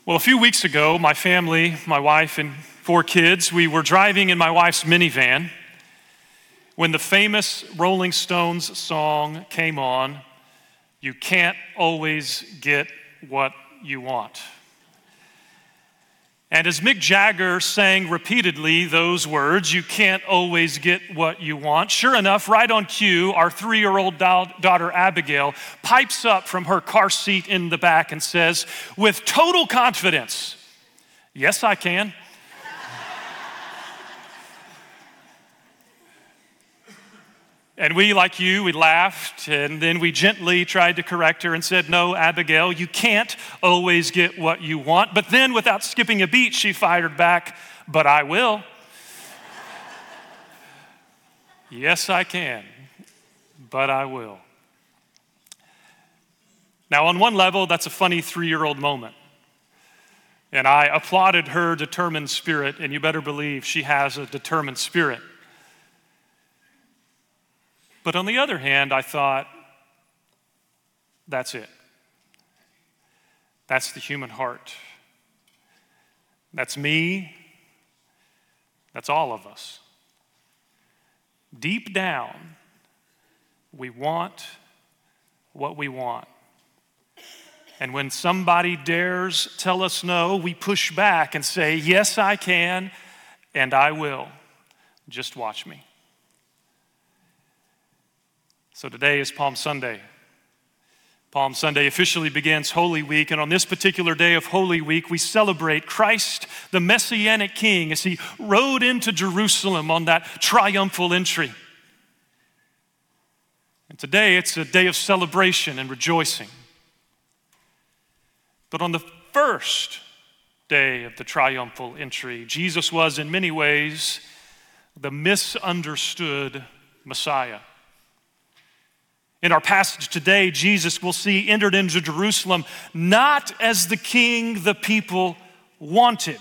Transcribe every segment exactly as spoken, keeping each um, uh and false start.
Well, a few weeks ago, my family, my wife and four kids, we were driving in my wife's minivan when the famous Rolling Stones song came on, "You Can't Always Get What You Want." And as Mick Jagger sang repeatedly those words, "You can't always get what you want," sure enough, right on cue, our three-year-old daughter Abigail pipes up from her car seat in the back and says, with total confidence, "Yes, I can." And we, like you, we laughed, and then we gently tried to correct her and said, "No, Abigail, you can't always get what you want." But then, without skipping a beat, she fired back, "But I will." Yes, I can, but I will. Now, on one level, that's a funny three-year-old moment. And I applauded her determined spirit, and you better believe she has a determined spirit. But on the other hand, I thought, that's it. That's the human heart. That's me. That's all of us. Deep down, we want what we want. And when somebody dares tell us no, we push back and say, "Yes, I can, and I will. Just watch me." So today is Palm Sunday. Palm Sunday officially begins Holy Week, and on this particular day of Holy Week, we celebrate Christ, the Messianic King, as he rode into Jerusalem on that triumphal entry. And today, it's a day of celebration and rejoicing. But on the first day of the triumphal entry, Jesus was in many ways the misunderstood Messiah. In our passage today, Jesus, we'll see, entered into Jerusalem not as the king the people wanted,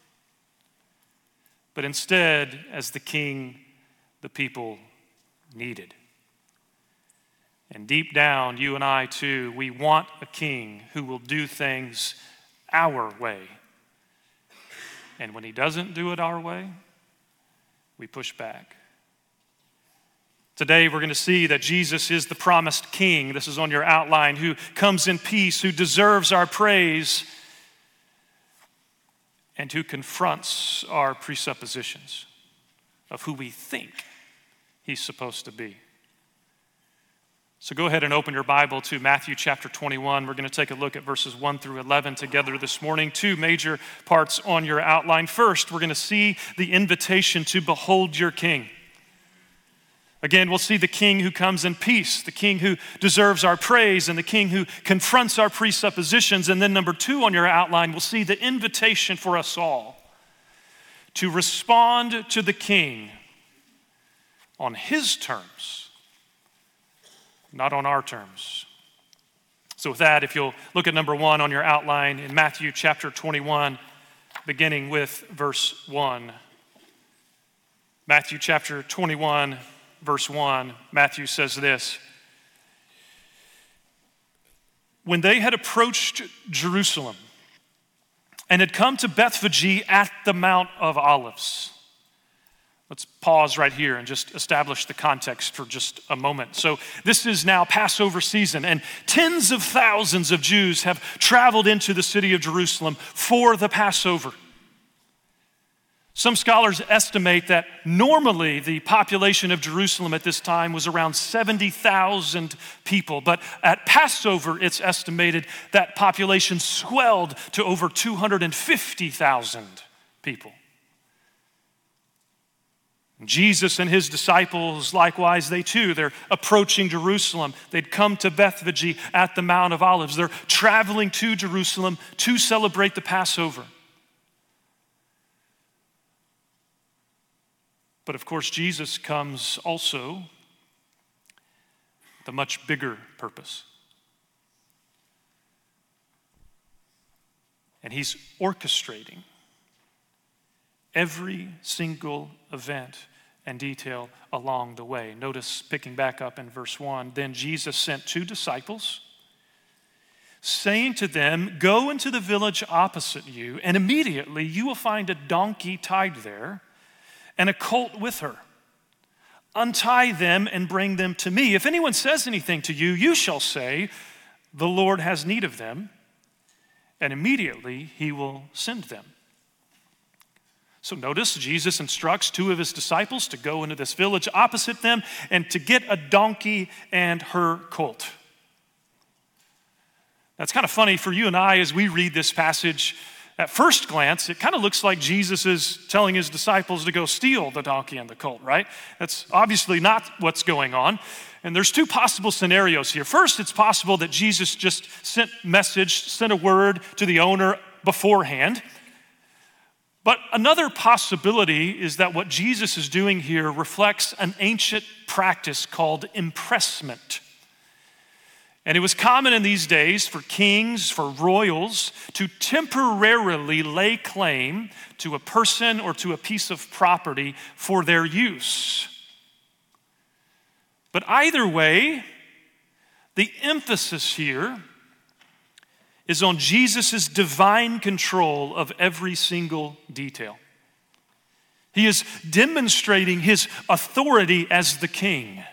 but instead as the king the people needed. And deep down, you and I too, we want a king who will do things our way. And when he doesn't do it our way, we push back. Today, we're going to see that Jesus is the promised king. This is on your outline, who comes in peace, who deserves our praise, and who confronts our presuppositions of who we think he's supposed to be. So go ahead and open your Bible to Matthew chapter twenty-one. We're going to take a look at verses one through eleven together this morning. Two major parts on your outline. First, we're going to see the invitation to behold your king. Again, we'll see the king who comes in peace, the king who deserves our praise, and the king who confronts our presuppositions. And then number two on your outline, we'll see the invitation for us all to respond to the king on his terms, not on our terms. So with that, if you'll look at number one on your outline in Matthew chapter twenty-one, beginning with verse one. Matthew chapter twenty-one, verse one, Matthew says this: "When they had approached Jerusalem and had come to Bethphage at the Mount of Olives." Let's pause right here and just establish the context for just a moment. So this is now Passover season, and tens of thousands of Jews have traveled into the city of Jerusalem for the Passover. Some scholars estimate that normally the population of Jerusalem at this time was around seventy thousand people, but at Passover it's estimated that population swelled to over two hundred fifty thousand people. Jesus and his disciples, likewise, they too, they're approaching Jerusalem. They'd come to Bethphage at the Mount of Olives. They're traveling to Jerusalem to celebrate the Passover. But of course, Jesus comes also with a much bigger purpose. And he's orchestrating every single event and detail along the way. Notice, picking back up in verse one, "Then Jesus sent two disciples saying to them, "Go into the village opposite you, and immediately you will find a donkey tied there and a colt with her. Untie them and bring them to me. If anyone says anything to you, you shall say, 'The Lord has need of them,' and immediately he will send them." So notice Jesus instructs two of his disciples to go into this village opposite them and to get a donkey and her colt. That's kind of funny for you and I as we read this passage. At first glance, it kind of looks like Jesus is telling his disciples to go steal the donkey and the colt, right? That's obviously not what's going on. And there's two possible scenarios here. First, it's possible that Jesus just sent message, sent a word to the owner beforehand. But another possibility is that what Jesus is doing here reflects an ancient practice called impressment. And it was common in these days for kings, for royals, to temporarily lay claim to a person or to a piece of property for their use. But either way, the emphasis here is on Jesus' divine control of every single detail. He is demonstrating his authority as the king.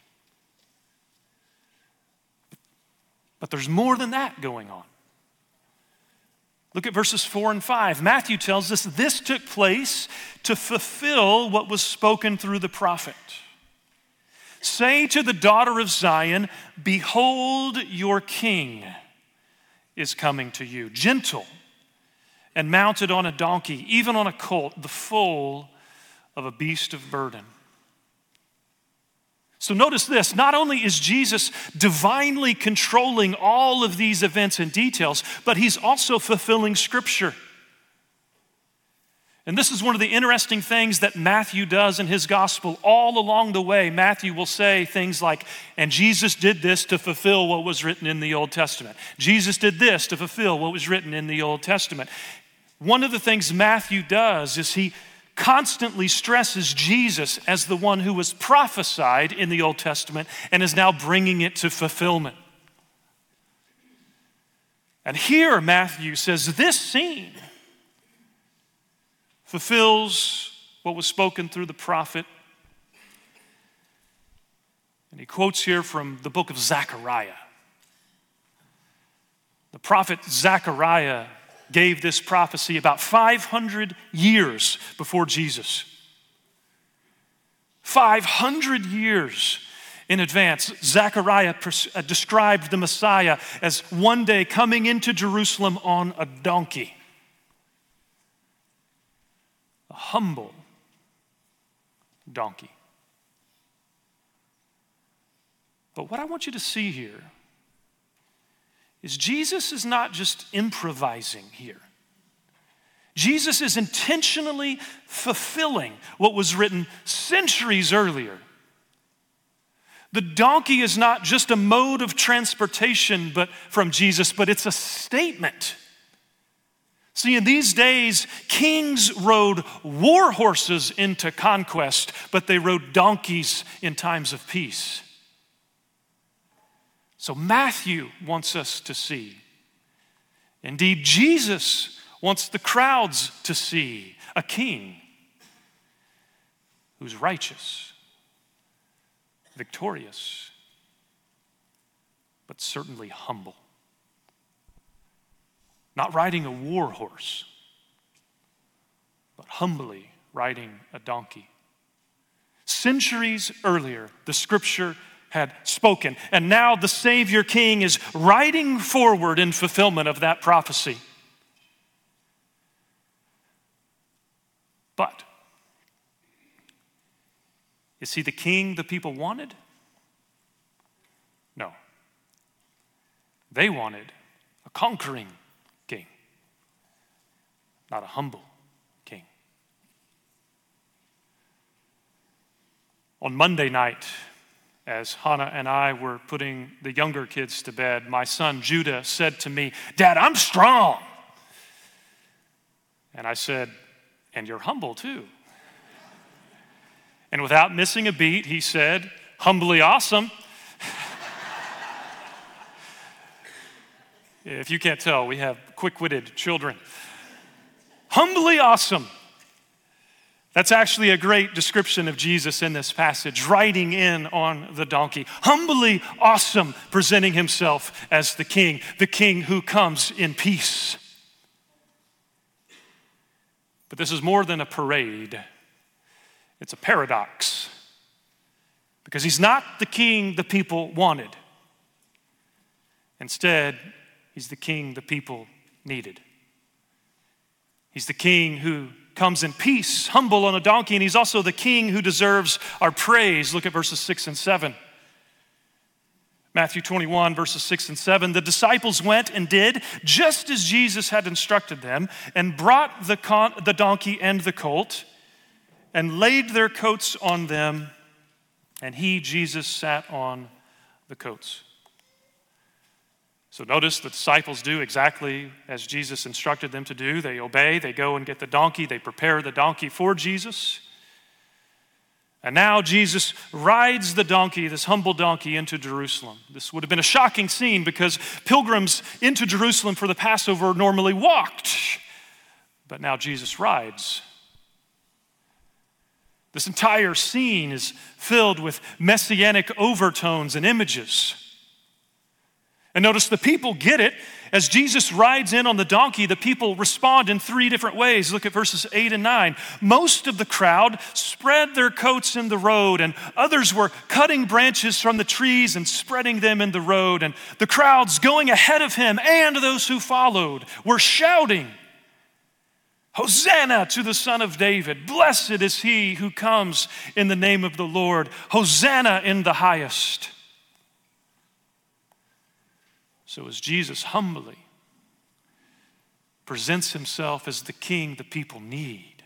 But there's more than that going on. Look at verses four and five. Matthew tells us this took place to fulfill what was spoken through the prophet. "Say to the daughter of Zion, 'Behold, your king is coming to you, gentle and mounted on a donkey, even on a colt, the foal of a beast of burden.'" So notice this, not only is Jesus divinely controlling all of these events and details, but he's also fulfilling Scripture. And this is one of the interesting things that Matthew does in his gospel. All along the way, Matthew will say things like, "And Jesus did this to fulfill what was written in the Old Testament. Jesus did this to fulfill what was written in the Old Testament." One of the things Matthew does is he constantly stresses Jesus as the one who was prophesied in the Old Testament and is now bringing it to fulfillment. And here Matthew says this scene fulfills what was spoken through the prophet. And he quotes here from the book of Zechariah. The prophet Zechariah gave this prophecy about five hundred years before Jesus. five hundred years in advance, Zechariah pers- uh, described the Messiah as one day coming into Jerusalem on a donkey. A humble donkey. But what I want you to see here is Jesus is not just improvising here. Jesus is intentionally fulfilling what was written centuries earlier. The donkey is not just a mode of transportation but from Jesus, but it's a statement. See, in these days, kings rode war horses into conquest, but they rode donkeys in times of peace. So Matthew wants us to see. Indeed, Jesus wants the crowds to see a king who's righteous, victorious, but certainly humble. Not riding a war horse, but humbly riding a donkey. Centuries earlier, the scripture had spoken, and now the Savior King is riding forward in fulfillment of that prophecy. But is he the king the people wanted? No. They wanted a conquering king, not a humble king. On Monday night, as Hannah and I were putting the younger kids to bed, my son Judah said to me, "Dad, I'm strong." And I said, "And you're humble too." And without missing a beat, he said, "Humbly awesome." If you can't tell, we have quick-witted children. Humbly awesome. That's actually a great description of Jesus in this passage, riding in on the donkey. Humbly awesome, presenting himself as the king, the king who comes in peace. But this is more than a parade. It's a paradox. Because he's not the king the people wanted. Instead, he's the king the people needed. He's the king who comes in peace, humble on a donkey, and he's also the king who deserves our praise. Look at verses six and seven. Matthew twenty-one, verses six and seven. The disciples went and did just as Jesus had instructed them, and brought the, con- the donkey and the colt, and laid their coats on them, and he, Jesus, sat on the coats. So notice the disciples do exactly as Jesus instructed them to do. They obey, they go and get the donkey, they prepare the donkey for Jesus. And now Jesus rides the donkey, this humble donkey, into Jerusalem. This would have been a shocking scene because pilgrims into Jerusalem for the Passover normally walked. But now Jesus rides. This entire scene is filled with messianic overtones and images. And notice the people get it. As Jesus rides in on the donkey, the people respond in three different ways. Look at verses eight and nine. Most of the crowd spread their coats in the road, and others were cutting branches from the trees and spreading them in the road. And the crowds going ahead of him and those who followed were shouting, Hosanna to the Son of David. Blessed is he who comes in the name of the Lord. Hosanna in the highest. So as Jesus humbly presents himself as the king the people need,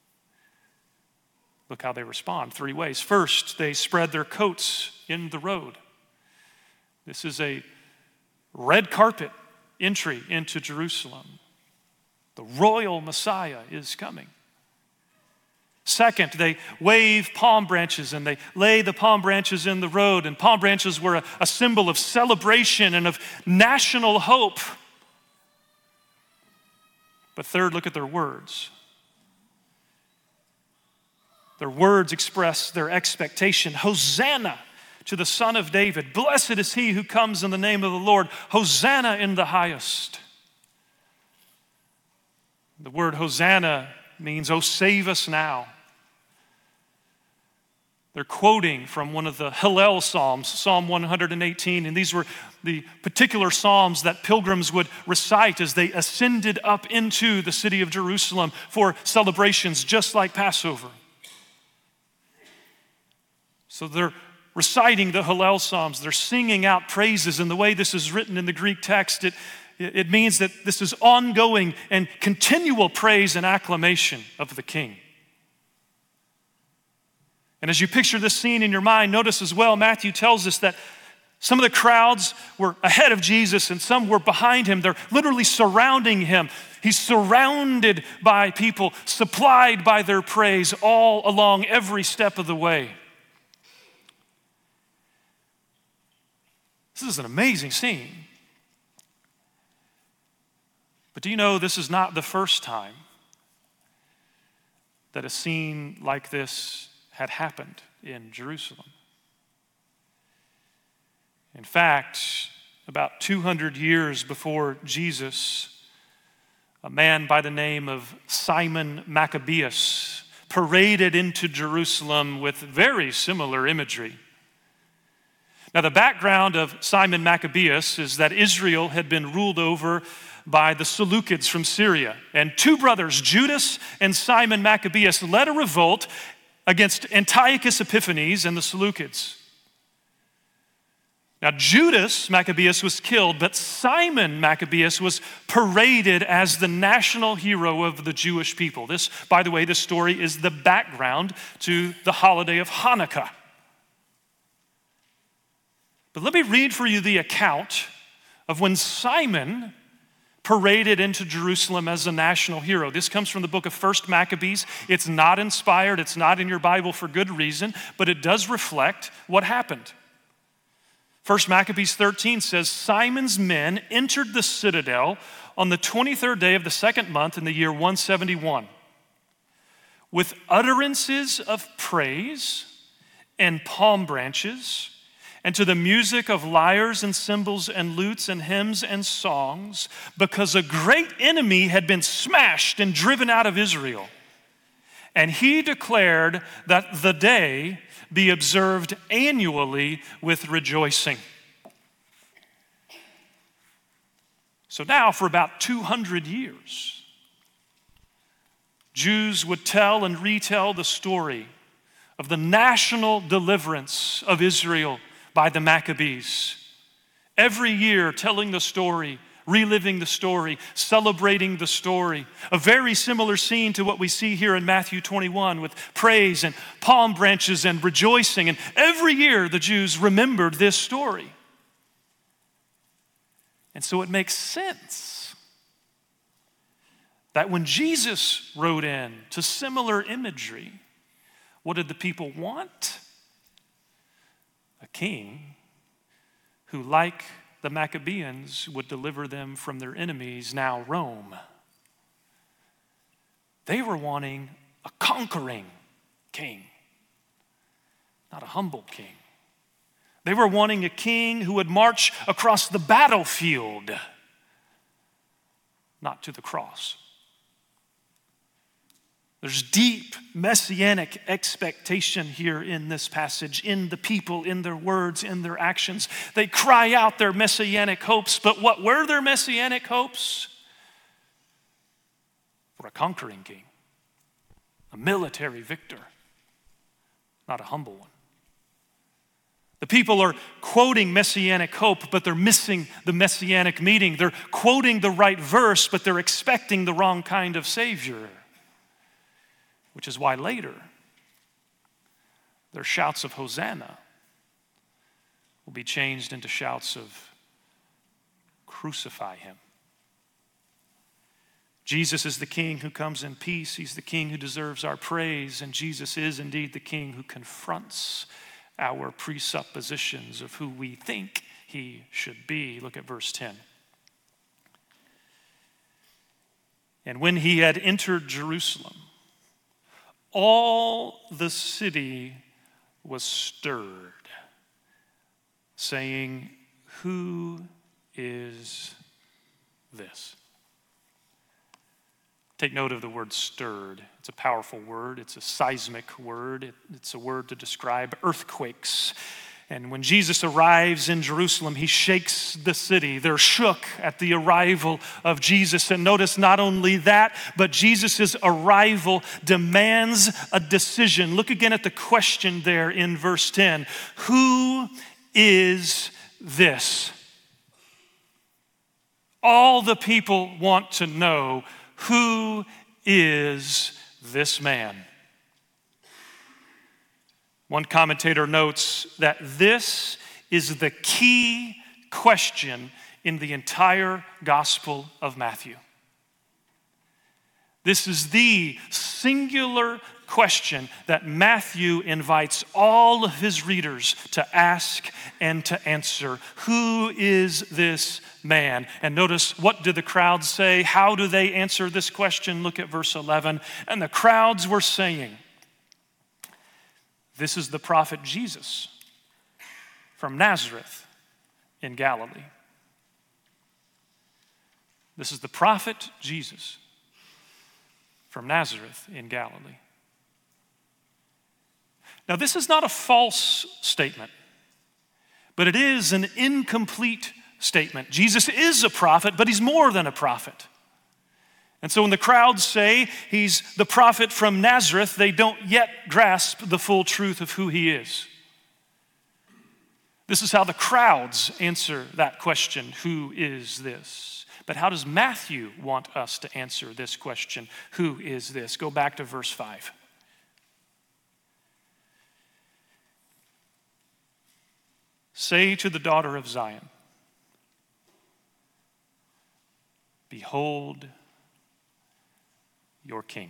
look how they respond. Three ways. First, they spread their coats in the road. This is a red carpet entry into Jerusalem. The royal Messiah is coming. Second, they wave palm branches and they lay the palm branches in the road. And palm branches were a, a symbol of celebration and of national hope. But third, look at their words. Their words express their expectation. Hosanna to the Son of David. Blessed is he who comes in the name of the Lord. Hosanna in the highest. The word Hosanna means, oh, save us now. They're quoting from one of the Hallel Psalms, Psalm one hundred eighteen, and these were the particular psalms that pilgrims would recite as they ascended up into the city of Jerusalem for celebrations just like Passover. So they're reciting the Hallel Psalms, they're singing out praises, and the way this is written in the Greek text, it, it means that this is ongoing and continual praise and acclamation of the King. And as you picture this scene in your mind, notice as well, Matthew tells us that some of the crowds were ahead of Jesus and some were behind him. They're literally surrounding him. He's surrounded by people, supplied by their praise all along every step of the way. This is an amazing scene. But do you know this is not the first time that a scene like this had happened in Jerusalem? In fact, about two hundred years before Jesus, a man by the name of Simon Maccabeus paraded into Jerusalem with very similar imagery. Now, the background of Simon Maccabeus is that Israel had been ruled over by the Seleucids from Syria. And two brothers, Judas and Simon Maccabeus, led a revolt against Antiochus Epiphanes and the Seleucids. Now, Judas Maccabeus was killed, but Simon Maccabeus was paraded as the national hero of the Jewish people. This, by the way, this story is the background to the holiday of Hanukkah. But let me read for you the account of when Simon paraded into Jerusalem as a national hero. This comes from the book of First Maccabees. It's not inspired, it's not in your Bible for good reason, but it does reflect what happened. First Maccabees thirteen says, Simon's men entered the citadel on the twenty-third day of the second month in the year one seventy-one with utterances of praise and palm branches, and to the music of lyres and cymbals and lutes and hymns and songs, because a great enemy had been smashed and driven out of Israel. And he declared that the day be observed annually with rejoicing. So now, for about two hundred years, Jews would tell and retell the story of the national deliverance of Israel by the Maccabees. Every year telling the story, reliving the story, celebrating the story. A very similar scene to what we see here in Matthew twenty-one with praise and palm branches and rejoicing. And every year the Jews remembered this story. And so it makes sense that when Jesus rode in to similar imagery, what did the people want? A king who, like the Maccabeans, would deliver them from their enemies, now Rome. They were wanting a conquering king, not a humble king. They were wanting a king who would march across the battlefield, not to the cross. There's deep messianic expectation here in this passage, in the people, in their words, in their actions. They cry out their messianic hopes, but what were their messianic hopes? For a conquering king, a military victor, not a humble one. The people are quoting messianic hope, but they're missing the messianic meaning. They're quoting the right verse, but they're expecting the wrong kind of Savior. Which is why later, their shouts of Hosanna will be changed into shouts of crucify him. Jesus is the king who comes in peace. He's the king who deserves our praise. And Jesus is indeed the king who confronts our presuppositions of who we think he should be. Look at verse ten. And when he had entered Jerusalem, all the city was stirred, saying, "Who is this?" Take note of the word stirred. It's a powerful word. It's a seismic word. It, it's a word to describe earthquakes. And when Jesus arrives in Jerusalem, he shakes the city. They're shook at the arrival of Jesus. And notice not only that, but Jesus' arrival demands a decision. Look again at the question there in verse ten. Who is this? All the people want to know, who is this man? One commentator notes that this is the key question in the entire Gospel of Matthew. This is the singular question that Matthew invites all of his readers to ask and to answer. Who is this man? And notice, what do the crowds say? How do they answer this question? Look at verse eleven. And the crowds were saying, "This is the prophet Jesus from Nazareth in Galilee." This is the prophet Jesus from Nazareth in Galilee. Now, this is not a false statement, but it is an incomplete statement. Jesus is a prophet, but he's more than a prophet. And so when the crowds say he's the prophet from Nazareth, they don't yet grasp the full truth of who he is. This is how the crowds answer that question, who is this? But how does Matthew want us to answer this question, who is this? Go back to verse five. Say to the daughter of Zion, behold your king.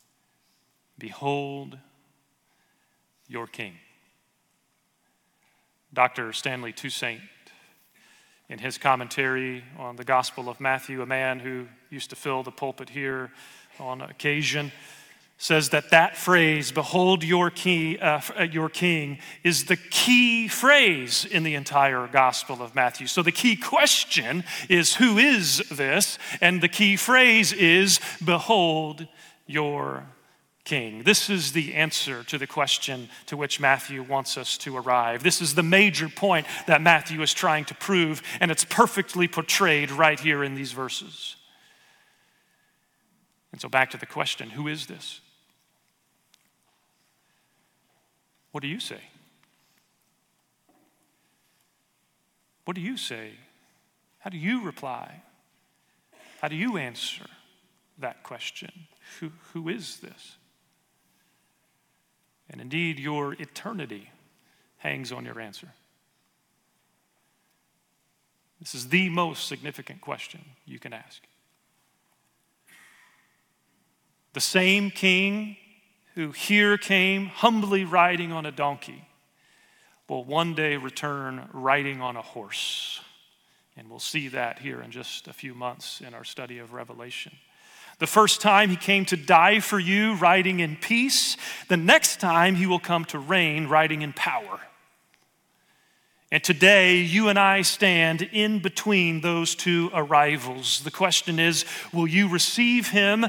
Behold your king. Doctor Stanley Toussaint, in his commentary on the Gospel of Matthew, a man who used to fill the pulpit here on occasion, says that that phrase, "Behold your king," uh, your king, is the key phrase in the entire Gospel of Matthew. So the key question is, who is this? And the key phrase is, "Behold your king." This is the answer to the question to which Matthew wants us to arrive. This is the major point that Matthew is trying to prove, and it's perfectly portrayed right here in these verses. And so back to the question, who is this? What do you say? What do you say? How do you reply? How do you answer that question? Who, who is this? And indeed, your eternity hangs on your answer. This is the most significant question you can ask. The same king who here came humbly riding on a donkey will one day return riding on a horse. And we'll see that here in just a few months in our study of Revelation. The first time he came to die for you, riding in peace. The next time he will come to reign, riding in power. And today, you and I stand in between those two arrivals. The question is, will you receive him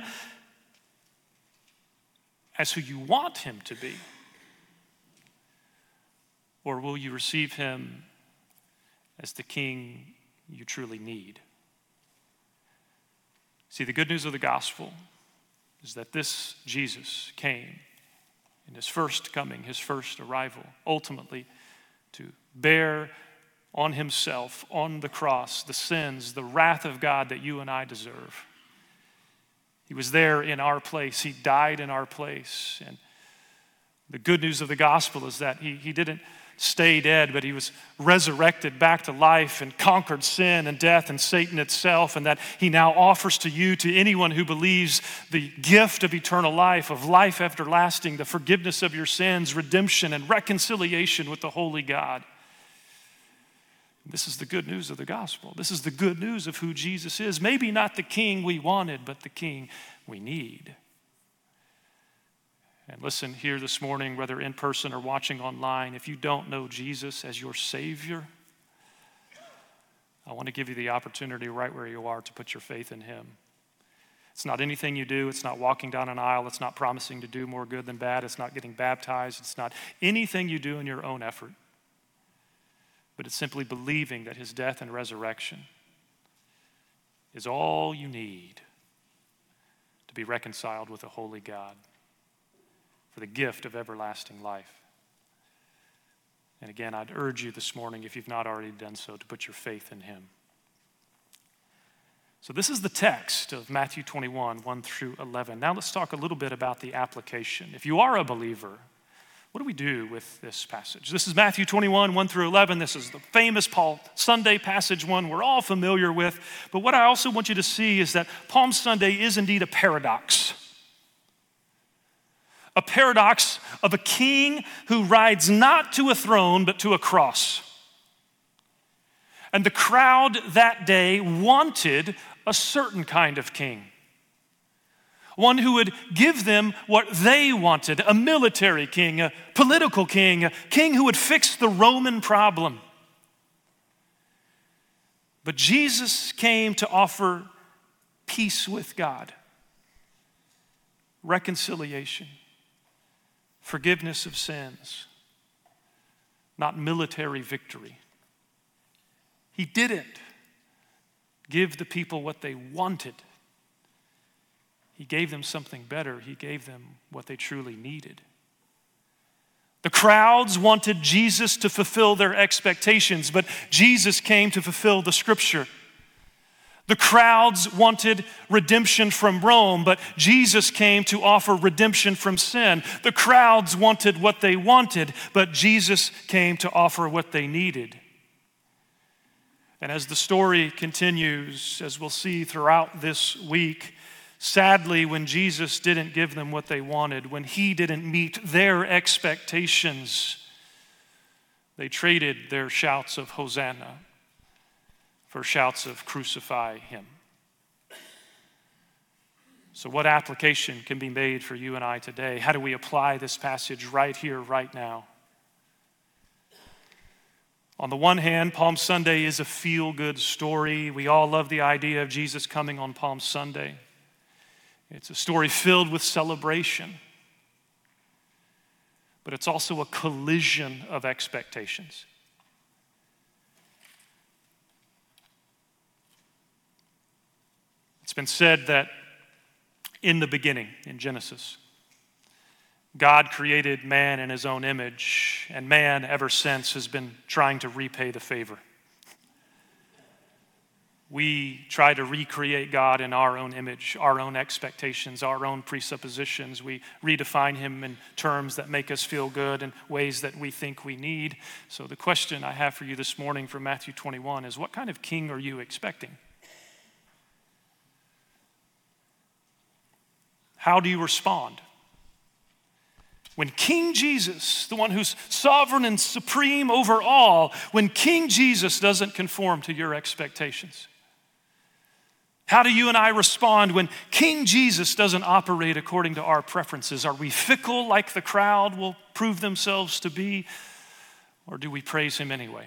as who you want him to be? Or will you receive him as the king you truly need? See, the good news of the gospel is that this Jesus came in his first coming, his first arrival, ultimately to bear on himself, on the cross, the sins, the wrath of God that you and I deserve. He was there in our place. He died in our place. And the good news of the gospel is that he, he didn't stay dead, but he was resurrected back to life and conquered sin and death and Satan itself, and that he now offers to you, to anyone who believes, the gift of eternal life, of life everlasting, the forgiveness of your sins, redemption, and reconciliation with the holy God. This is the good news of the gospel. This is the good news of who Jesus is. Maybe not the king we wanted, but the king we need. And listen, here this morning, whether in person or watching online, if you don't know Jesus as your Savior, I want to give you the opportunity right where you are to put your faith in him. It's not anything you do. It's not walking down an aisle. It's not promising to do more good than bad. It's not getting baptized. It's not anything you do in your own effort. But it's simply believing that his death and resurrection is all you need to be reconciled with a holy God, for the gift of everlasting life. And again, I'd urge you this morning, if you've not already done so, to put your faith in him. So this is the text of Matthew twenty-one, one through eleven. Now let's talk a little bit about the application. If you are a believer, what do we do with this passage? This is Matthew twenty-one, one through eleven. This is the famous Palm Sunday passage, one we're all familiar with. But what I also want you to see is that Palm Sunday is indeed a paradox. A paradox of a king who rides not to a throne, but to a cross. And the crowd that day wanted a certain kind of king. One who would give them what they wanted, a military king, a political king, a king who would fix the Roman problem. But Jesus came to offer peace with God, reconciliation, forgiveness of sins, not military victory. He didn't give the people what they wanted. He gave them something better. He gave them what they truly needed. The crowds wanted Jesus to fulfill their expectations, but Jesus came to fulfill the scripture. The crowds wanted redemption from Rome, but Jesus came to offer redemption from sin. The crowds wanted what they wanted, but Jesus came to offer what they needed. And as the story continues, as we'll see throughout this week, sadly, when Jesus didn't give them what they wanted, when he didn't meet their expectations, They traded their shouts of Hosanna for shouts of crucify him. So what application can be made for you and I today? How do we apply this passage right here, right now? On the one hand, Palm Sunday is a feel-good story. We all love the idea of Jesus coming on Palm Sunday. It's a story filled with celebration. But it's also a collision of expectations. It's been said that in the beginning, in Genesis, God created man in his own image, and man ever since has been trying to repay the favor. We try to recreate God in our own image, our own expectations, our own presuppositions. We redefine him in terms that make us feel good and ways that we think we need. So the question I have for you this morning from Matthew twenty-one is, what kind of king are you expecting? How do you respond when King Jesus, the one who's sovereign and supreme over all, when King Jesus doesn't conform to your expectations? How do you and I respond when King Jesus doesn't operate according to our preferences? Are we fickle like the crowd will prove themselves to be, or do we praise him anyway,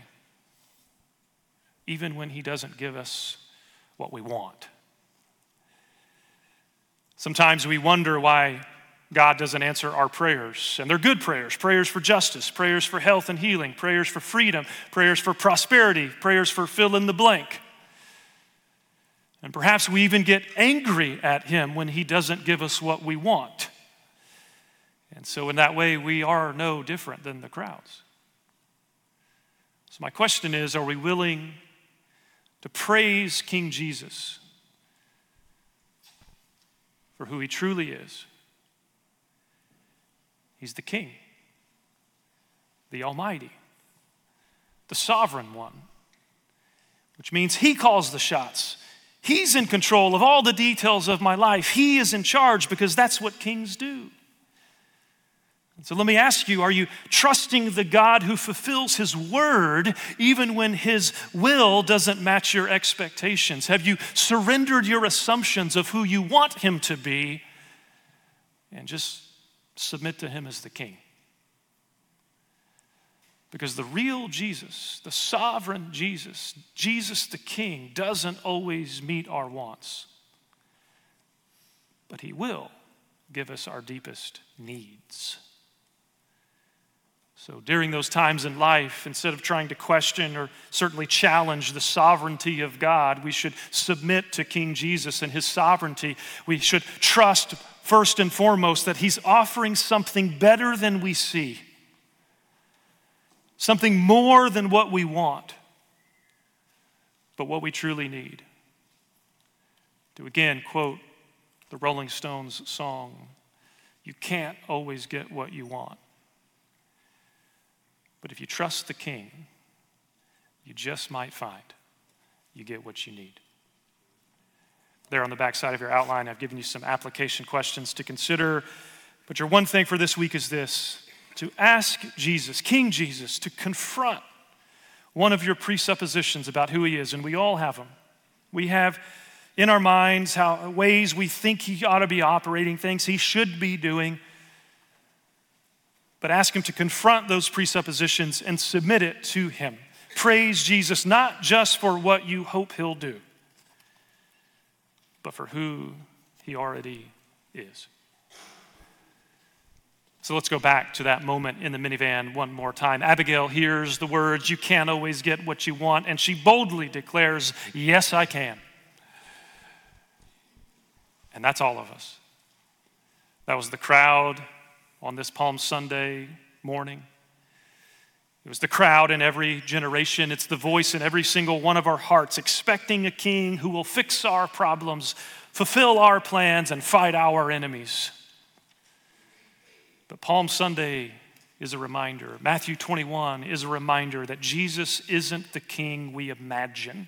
even when he doesn't give us what we want? Sometimes we wonder why God doesn't answer our prayers, and they're good prayers, prayers for justice, prayers for health and healing, prayers for freedom, prayers for prosperity, prayers for fill in the blank. And perhaps we even get angry at him when he doesn't give us what we want. And so in that way, we are no different than the crowds. So my question is, are we willing to praise King Jesus for who he truly is? He's the King, the Almighty, the Sovereign One, which means he calls the shots. He's in control of all the details of my life. He is in charge because that's what kings do. And so let me ask you, are you trusting the God who fulfills his word even when his will doesn't match your expectations? Have you surrendered your assumptions of who you want him to be and just submit to him as the king? Because the real Jesus, the sovereign Jesus, Jesus the King, doesn't always meet our wants. But he will give us our deepest needs. So during those times in life, instead of trying to question or certainly challenge the sovereignty of God, we should submit to King Jesus and his sovereignty. We should trust first and foremost that he's offering something better than we see, something more than what we want, but what we truly need. To again quote the Rolling Stones song, you can't always get what you want. But if you trust the King, you just might find you get what you need. There on the back side of your outline, I've given you some application questions to consider. But your one thing for this week is this: to ask Jesus, King Jesus, to confront one of your presuppositions about who he is. And we all have them. We have in our minds how ways we think he ought to be operating, things he should be doing. But ask him to confront those presuppositions and submit it to him. Praise Jesus not just for what you hope he'll do, but for who he already is. So let's go back to that moment in the minivan one more time. Abigail hears the words, "You can't always get what you want," and she boldly declares, "Yes, I can." And that's all of us. That was the crowd on this Palm Sunday morning. It was the crowd in every generation. It's the voice in every single one of our hearts, expecting a king who will fix our problems, fulfill our plans, and fight our enemies. But Palm Sunday is a reminder. Matthew twenty-one is a reminder that Jesus isn't the king we imagine.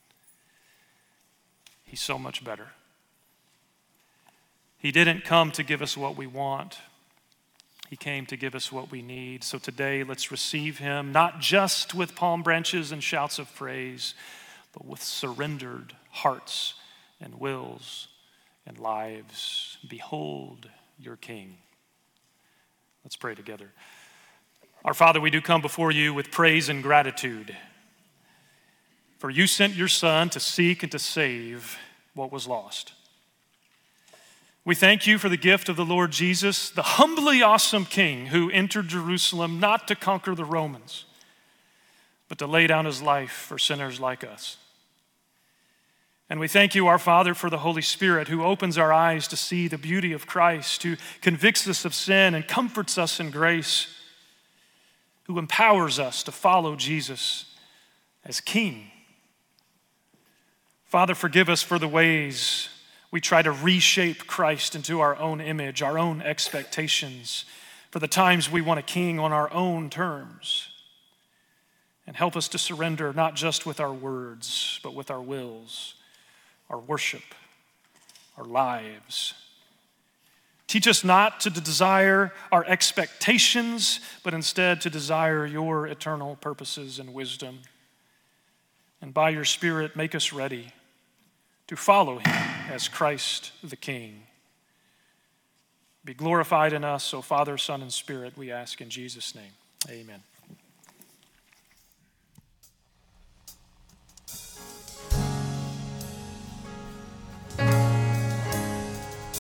He's so much better. He didn't come to give us what we want. He came to give us what we need. So today, let's receive him, not just with palm branches and shouts of praise, but with surrendered hearts and wills and lives. Behold your King. Let's pray together. Our Father, we do come before you with praise and gratitude. For you sent your Son to seek and to save what was lost. We thank you for the gift of the Lord Jesus, the humbly awesome King who entered Jerusalem not to conquer the Romans, but to lay down his life for sinners like us. And we thank you, our Father, for the Holy Spirit who opens our eyes to see the beauty of Christ, who convicts us of sin and comforts us in grace, who empowers us to follow Jesus as King. Father, forgive us for the ways we try to reshape Christ into our own image, our own expectations, for the times we want a king on our own terms. And help us to surrender not just with our words, but with our wills, our worship, our lives. Teach us not to desire our expectations, but instead to desire your eternal purposes and wisdom. And by your Spirit, make us ready to follow him as Christ the King. Be glorified in us, O Father, Son, and Spirit, we ask in Jesus' name. Amen.